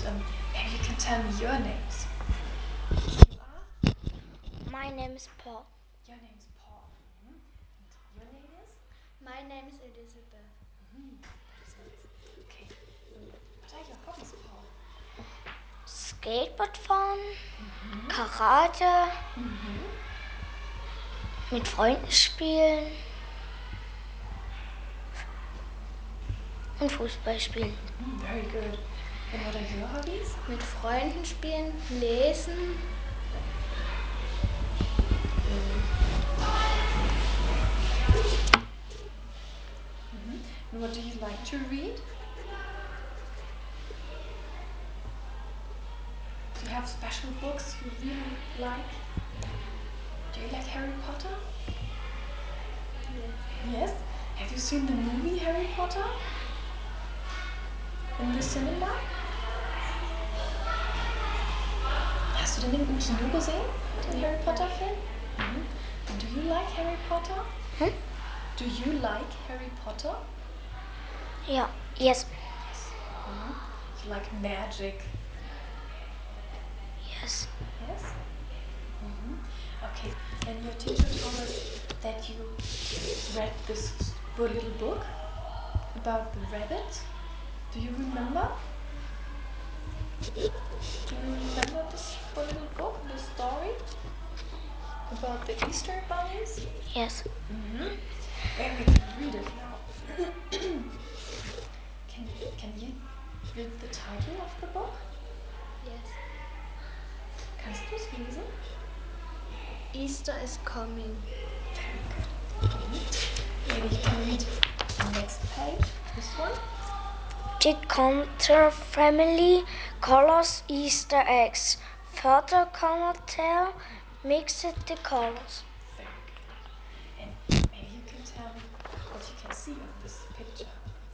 maybe you can tell me your names. My name is Paul. Your name is Paul. And your name is? My name is Elizabeth. That's nice. Okay. What are your hobbies, Paul? Skateboard fahren, Karate, mit Freunden spielen und Fußball spielen. Very good. And what are your hobbies? Mit Freunden spielen, lesen. And what do you like to read? Do you have special books you really like? Do you like Harry Potter? Yes? Have you seen the movie Harry Potter? In the cinema? Hast du den im Kino gesehen? Den Harry Potter Film? And do you like Harry Potter? Do you like Harry Potter? Ja, yes. You like magic? Yes. Yes? Okay, and your teacher told us that you read this little book about the rabbit. Do you remember? Do you remember this little book, the story about the Easter bunnies? Yes. Maybe we can read it now. Can you read the title of the book? Yes. Kannst du es lesen? Easter is coming. Very good. Maybe you can read the next page, this one. The Conter family colors Easter eggs. Further Conter mixed the colors. Very good. And maybe you can tell me what you can see on this picture.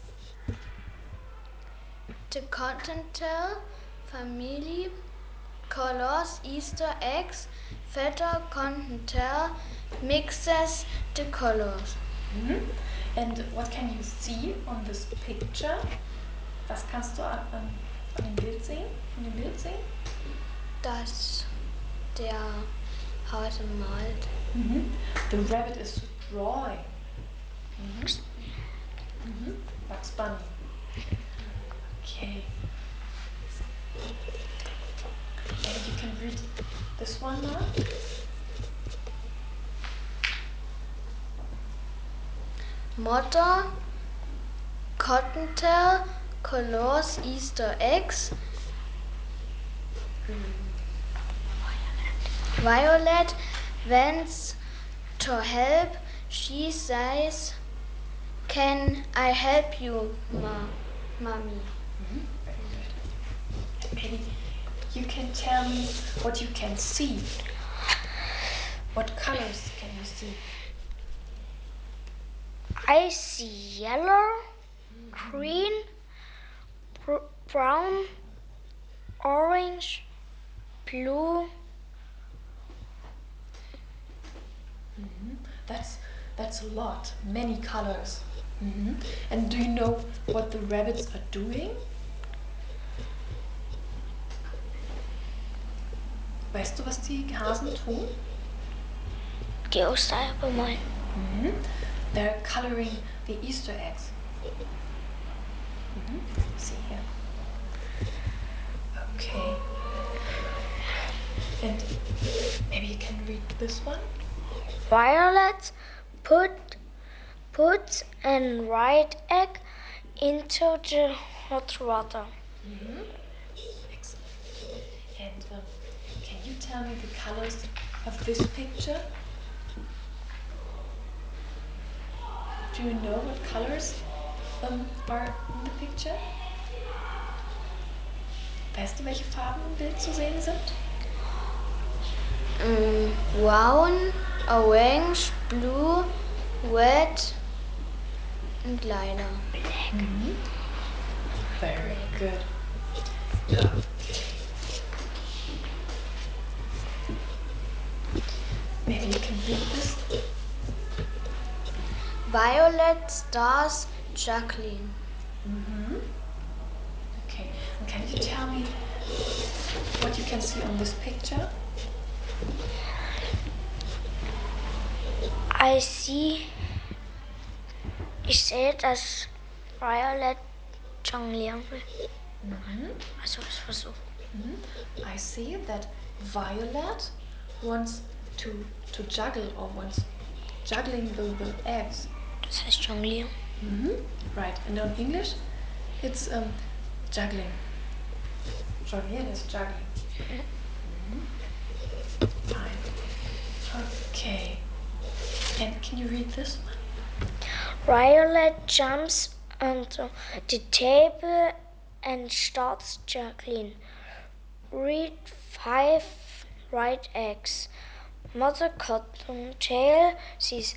The Continental family colors Easter eggs. Fetter Continental mixes the colors. And what can you see on this picture? Was kannst du an dem Bild sehen? Von dem Bild sehen? Dass der Hase malt. The rabbit is drawing. Bugs Bunny. Okay. Maybe you can read this one now. Mother Cottontail colors Easter eggs. Violet wants to help. She says, "Can I help you, Mommy?" Very good. And maybe you can tell me what you can see. What colors can you see? I see yellow, green, brown, orange, blue. That's a lot. Many colors. And do you know what the rabbits are doing? Weißt du, was die Hasen tun? Die Ostereier bemalen. They're coloring the Easter eggs. See here. Okay. And maybe you can read this one. Violet puts a white egg into the hot water. Excellent. And can you tell me the colors of this picture? Do you know what colors are in the picture? Weißt du, welche Farben im Bild zu sehen sind? Brown, orange, blue, red und lila. Very good. Maybe you can read this. Violet stars Jacqueline. Okay. And can you tell me can see on this picture? Ich sehe, dass Violet jonglieren will. Also es versucht. I see that Violet wants to juggle or wants juggling the eggs. Das heißt jonglieren. Right, and in English it's juggling. Jonglieren is juggling. Fine. Okay. And can you read this one? Violet jumps onto the table and starts juggling. Read 5 right eggs. Mother Cottontail says,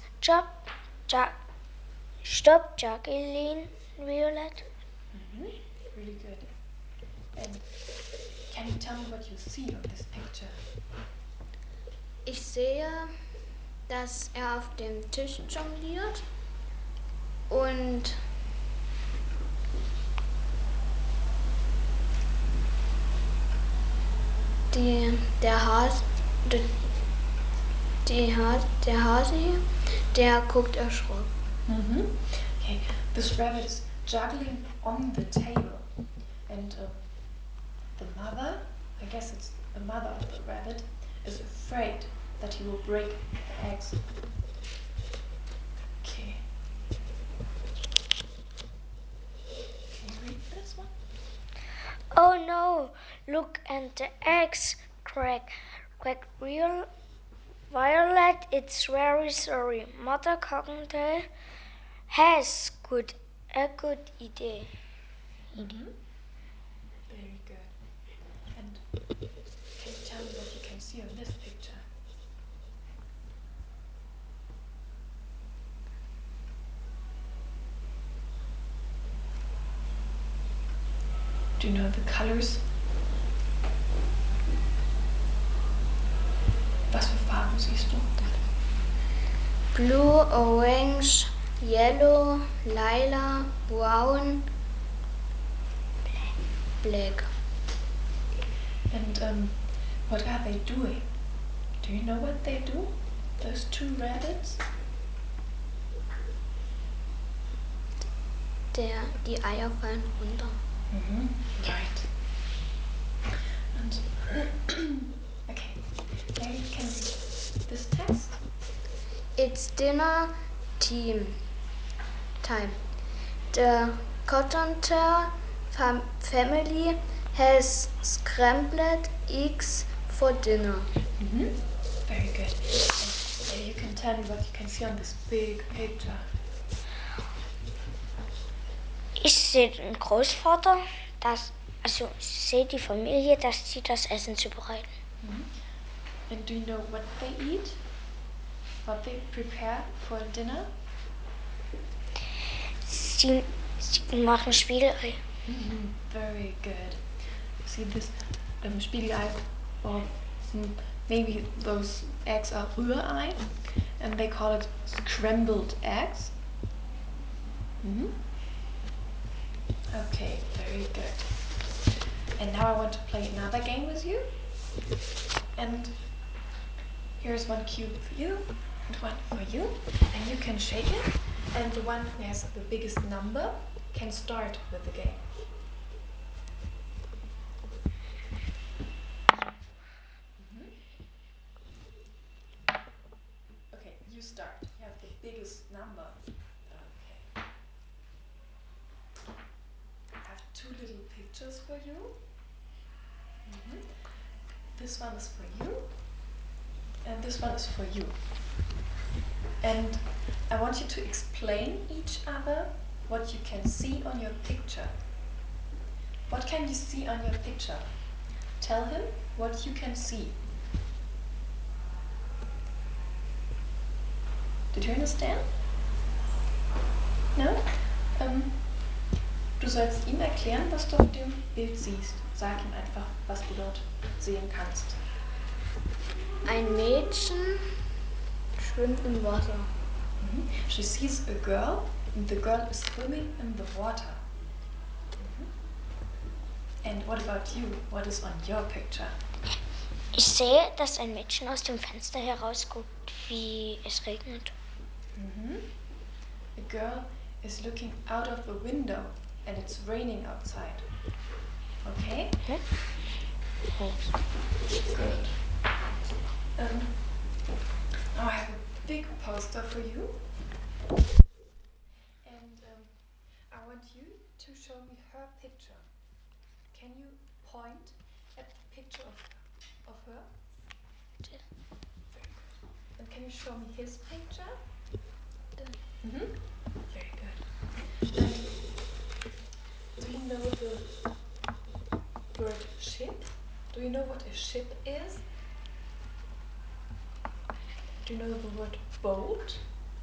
stop juggling, Violet. Really good. And can you tell me what you see on this picture? Ich sehe, dass auf dem Tisch jongliert und der Hase, der guckt erschrocken. Okay, this rabbit is juggling on the table, and the mother, I guess it's the mother of the rabbit, is afraid that he will break the eggs. Okay. Can you read this one? Oh no, look, and the eggs crack. Real Violet, it's very sorry. Mother Cottontail has a good idea. Very good. And can you tell me what you can see on this picture? Do you know the colors? Was für Farben siehst du? Blue, orange, yellow, lila, brown, black. And what are they doing? Do you know what they do? Those two rabbits? Die Eier fallen runter. Right. And okay, maybe you can read this text. It's dinner time. The Cottontail family has scrambled eggs for dinner. Very good. And maybe you can tell me what you can see on this big picture. Ich sehe den Großvater, ich sehe die Familie, dass sie das Essen zubereiten. And do you know what they eat? What they prepare for dinner? Sie machen Spiegelei. Very good. See this Spiegelei, or maybe those eggs are Rührei, and they call it scrambled eggs. Okay, very good. And now I want to play another game with you. And here's one cube for you and one for you. And you can shake it. And the one who has the biggest number can start with the game. Okay, you start. You have the biggest number. Okay. I have two little pictures for you. This one is for you. And this one is for you. And I want you to explain each other what you can see on your picture. What can you see on your picture? Tell him what you can see. Did you understand? No? Du sollst ihm erklären, was du auf dem Bild siehst. Sag ihm einfach, was du dort sehen kannst. Ein Mädchen schwimmt im Wasser. She sees a girl, and the girl is swimming in the water. And what about you? What is on your picture? Ich sehe, dass ein Mädchen aus dem Fenster herausguckt, wie es regnet. A girl is looking out of a window and it's raining outside. Okay? Yes. Good. Now I have a big poster for you. And I want you to show me her picture. Can you point at the picture of her? Yes. Very good. And can you show me his picture? Very good. Do you know the word ship? Do you know what a ship is? Do you know the word boat?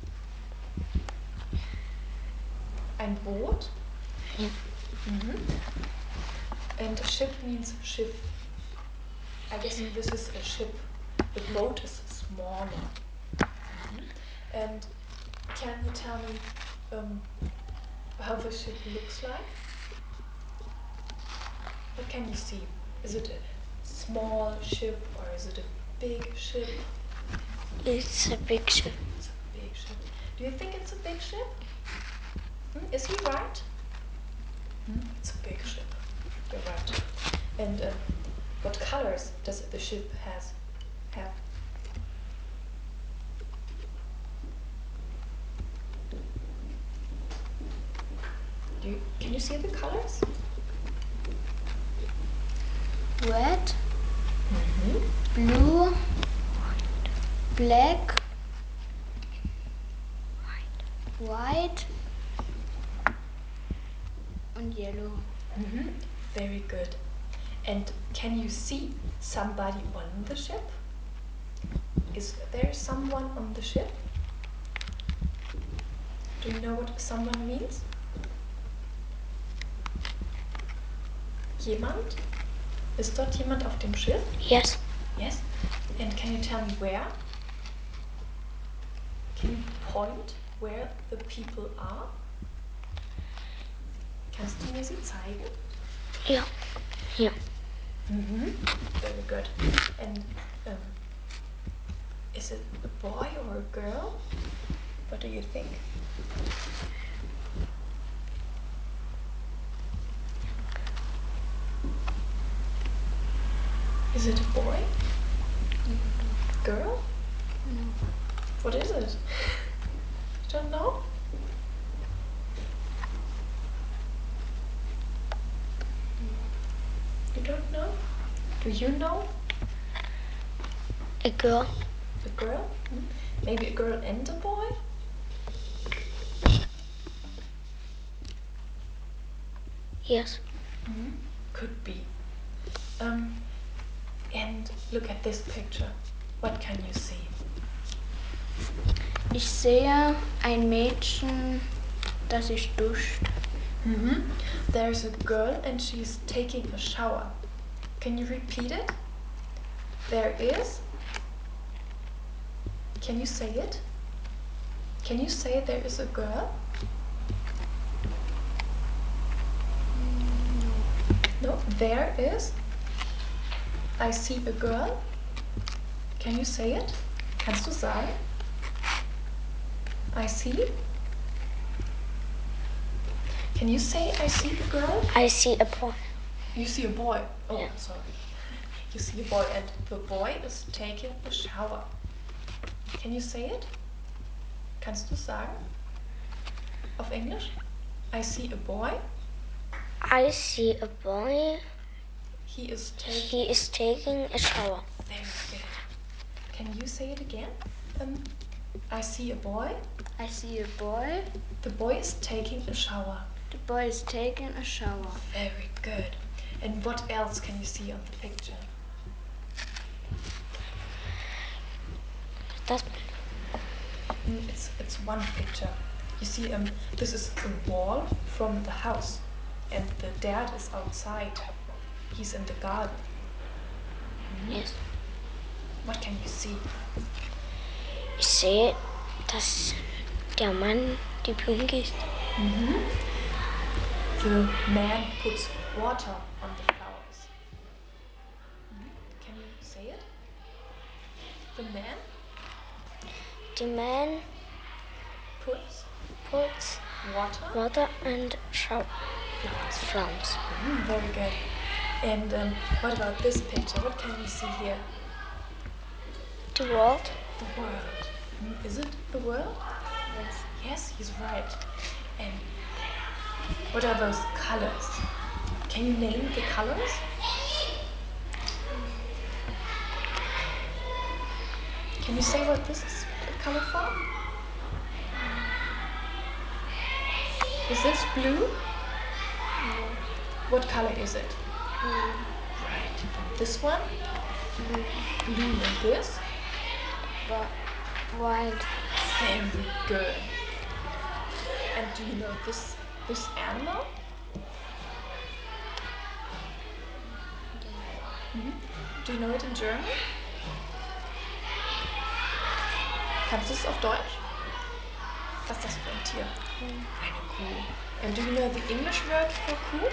Ein Boot? Ja. And a ship means Schiff. I guess this is a ship. The boat is smaller. And can you tell me how the ship looks like? What can you see? Is it a small ship or is it a big ship? It's a big ship. It's a big ship. Do you think it's a big ship? Is he right? It's a big ship. You're right. And what colors does the ship have? Can you see the colors? Red, blue, black, white and yellow. Very good. And can you see somebody on the ship? Is there someone on the ship? Do you know what someone means? Jemand? Ist dort jemand auf dem Schiff? Yes. Yes. And can you tell me where? Can you point where the people are? Kannst du mir sie zeigen? Ja. Ja. Very good. And is it a boy or a girl? What do you think? Is it a boy? Girl? No. What is it? You don't know? You don't know? Do you know? A girl. A girl? Maybe a girl and a boy? Yes. Could be. And look at this picture. What can you see? Ich sehe ein Mädchen, das sich duscht. There's a girl and she's taking a shower. Can you repeat it? There is. Can you say it? Can you say there is a girl? No, there is. I see a girl. Can you say it? Kannst du sagen? I see. Can you say I see a girl? I see a boy. You see a boy. Oh, sorry. You see a boy and the boy is taking a shower. Can you say it? Kannst du sagen? Auf Englisch? I see a boy. I see a boy. He is taking a shower. Very good. Can you say it again? I see a boy. I see a boy. The boy is taking a shower. The boy is taking a shower. Very good. And what else can you see on the picture? Das It's one picture. You see, this is a wall from the house, and the dad is outside. He's in the garden. Yes. What can you see? Ich sehe, dass der Mann die Blumen gießt. The man puts water on the flowers. Can you say it? the man The man puts puts water. water and flowers. Very good. And what about this picture? What can you see here? The world. The world. Is it the world? Yes. Yes, he's right. And what are those colors? Can you name the colors? Can you say what this is a color for? Is this blue? No. What color is it? Blue. Right. And this one? Blue. Blue. And this? White. Very good. And do you know this animal? Do you know it in German? Kannst du es auf Deutsch? Was ist das für ein Tier? Eine Kuh. And do you know the English word for kuh?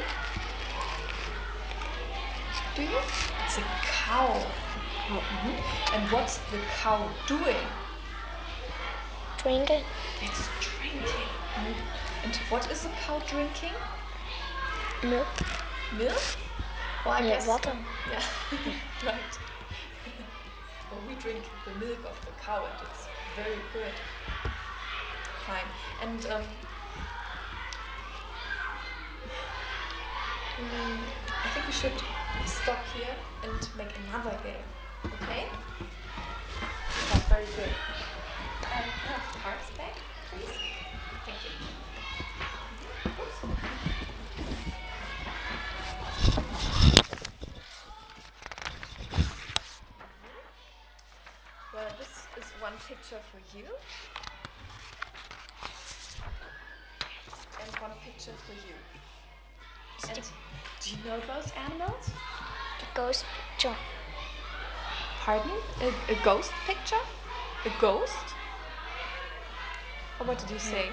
Do you? It's a cow. And what's the cow doing? Drinking. It's drinking. And what is a cow drinking? Milk. Milk? Well, I Yeah, guess water. Yeah, right. Well, we drink the milk of the cow, and it's very good. Fine. And I think we should stop here and make another game. Okay? That's very good. Cards back, please. Thank you. Oops. Well, this is one picture for you. And one picture for you. And do you know those animals? The ghost picture. Pardon? A ghost picture? A ghost? Or what did you say?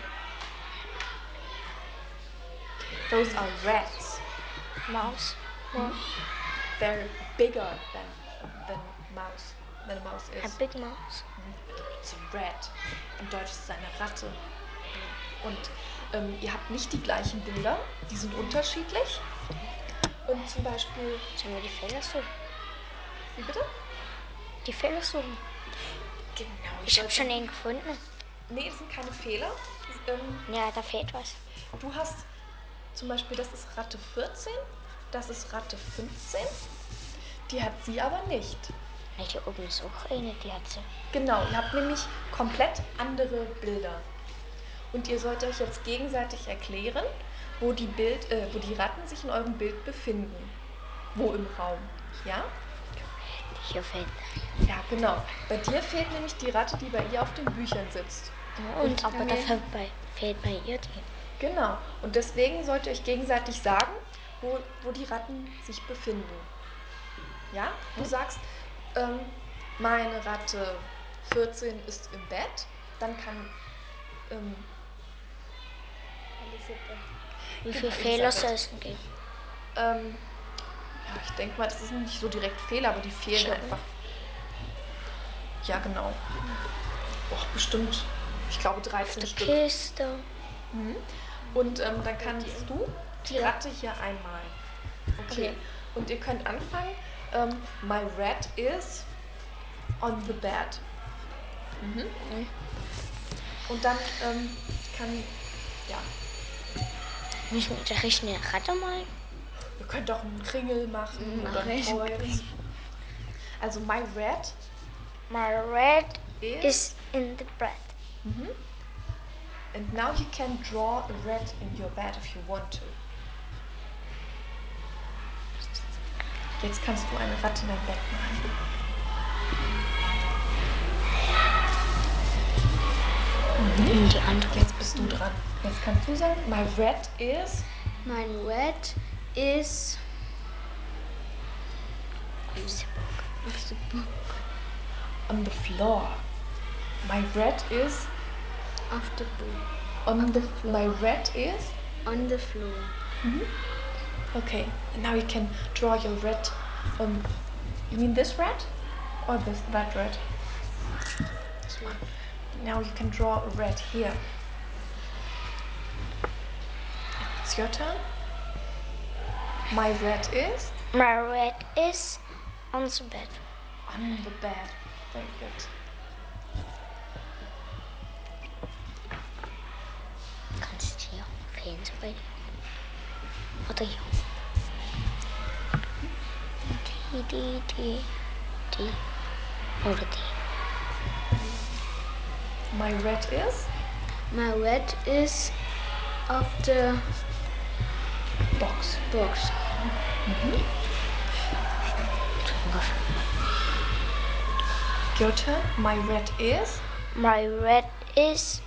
Those are rats. Mouse. They're bigger than mouse. Than a mouse A is. big mouse. It's a rat. Im Deutsch ist es eine Ratte. Und ihr habt nicht die gleichen Bilder. Die sind unterschiedlich. Und zum Beispiel... Sollen wir die Fehler suchen? Wie bitte? Die Fehler suchen. Genau. Ich habe schon einen gefunden. Nee, das sind keine Fehler. Ja, da fehlt was. Du hast zum Beispiel, das ist Ratte 14, das ist Ratte 15. Die hat sie aber nicht. Hier oben ist auch eine, die hat sie. Genau, ihr habt nämlich komplett andere Bilder. Und ihr sollt euch jetzt gegenseitig erklären, wo die Ratten sich in eurem Bild befinden. Wo im Raum. Ja? Hier fehlt. Ja, genau. Bei dir fehlt nämlich die Ratte, die bei ihr auf den Büchern sitzt. Und aber dafür fehlt bei ihr die. Genau. Und deswegen sollt ihr euch gegenseitig sagen, wo die Ratten sich befinden. Ja? Du sagst, meine Ratte 14 ist im Bett. Dann kann... Wie viele Fehler soll es denn geben? ja, ich denke mal, das ist nicht so direkt Fehler, aber die fehlen Schon. einfach. Ja, genau. Bestimmt, ich glaube 13 Die Stück. Kiste. Und dann kannst du die Ratte hier einmal. Okay. Und ihr könnt anfangen. My rat is on the bed. Und dann ja, Müssen wir da richtig eine Ratte malen? ihr könnt auch einen Kringel machen oder ein Kreuz. Also my rat My rat is in the bed. And now you can draw a rat in your bed if you want to. Jetzt kannst du eine Ratte in dein Bett malen. Und die andere. Jetzt bist du dran. Jetzt kannst du sagen, my rat is... Mein rat is on the floor. My rat is... auf the book. My rat is... On the floor. Okay, and now you can draw your rat on... You mean this rat? Or that rat? one. Now you can draw a red here. It's your turn. My red is on the bed. on the bed. Very good. Kannst hier fehlen so bei dir. Oder hier. Die. Oder die. My red is My red is of the box. box. Your turn. My red is My red is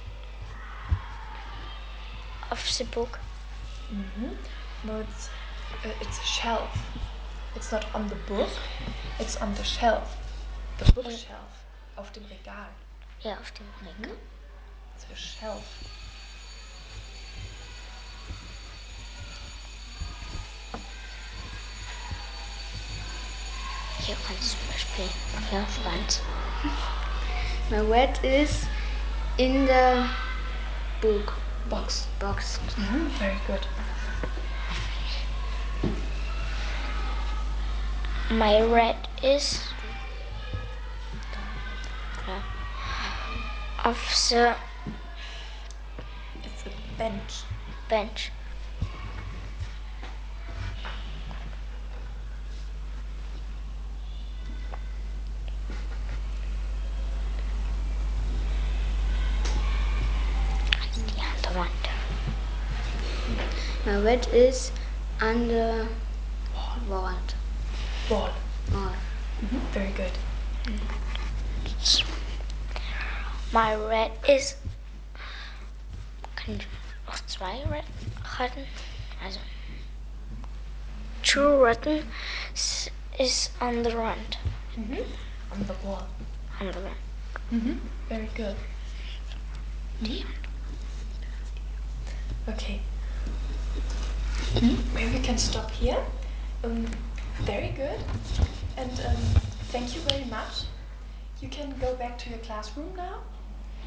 of the book. no, it's a shelf. It's not on the book. It's on the shelf. The bookshelf. Auf dem Regal. Ja, auf dem Regal. It's a shelf. Hier kannst du zum Beispiel hier Wand. My red is in the book Box. box. Very good. My red is of the It's a bench. bench. Die an der Wand. My red is on the wall. Ball. Wall. Very good. My red is. Kann ich auch zwei red retten? Also. Two red is on the wand. On the wall. On the wand. Very good. Okay. Maybe we can stop here. Very good. And thank you very much. You can go back to your classroom now.